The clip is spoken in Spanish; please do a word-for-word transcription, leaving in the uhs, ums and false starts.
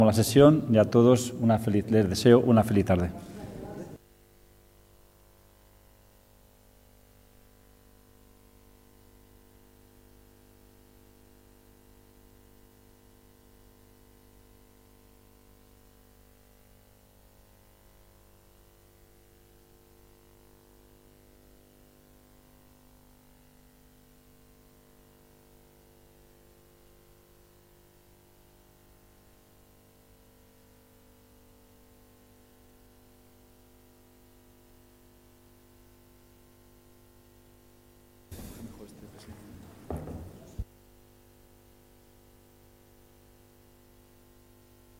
La sesión y a todos una feliz, les deseo una feliz tarde.